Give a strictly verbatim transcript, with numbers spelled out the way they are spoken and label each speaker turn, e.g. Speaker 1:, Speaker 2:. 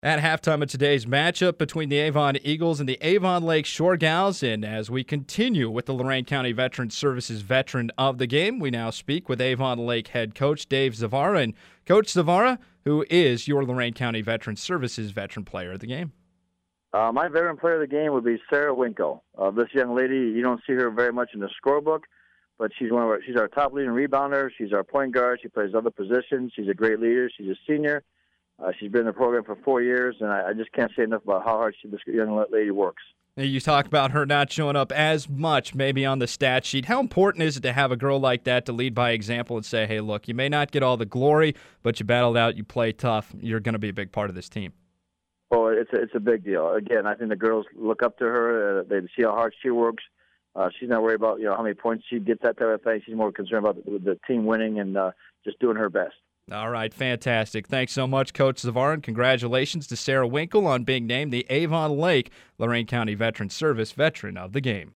Speaker 1: At halftime of today's matchup between the Avon Eagles and the Avon Lake Shore Gals, and as we continue with the Lorain County Veteran Services Veteran of the Game, we now speak with Avon Lake head coach Dave Zavara. And Coach Zavara, who is your Lorain County Veteran Services Veteran Player of the Game?
Speaker 2: Uh, my veteran player of the game would be Sarah Winkle. Uh, this young lady, you don't see her very much in the scorebook, but she's one of our, she's our top leading rebounder. She's our point guard. She plays other positions. She's a great leader. She's a senior. Uh, she's been in the program for four years, and I, I just can't say enough about how hard she, this young lady works.
Speaker 1: You talk about her not showing up as much maybe on the stat sheet. How important is it to have a girl like that to lead by example and say, hey, look, you may not get all the glory, but you battled out, you play tough, you're going to be a big part of this team?
Speaker 2: Oh, it's a, it's a big deal. Again, I think the girls look up to her. Uh, they see how hard she works. Uh, she's not worried about you know how many points she gets, that type of thing. She's more concerned about the, the team winning and uh, just doing her best.
Speaker 1: All right, fantastic. Thanks so much, Coach Zavara, and congratulations to Sarah Winkle on being named the Avon Lake Lorain County Veteran Service Veteran of the Game.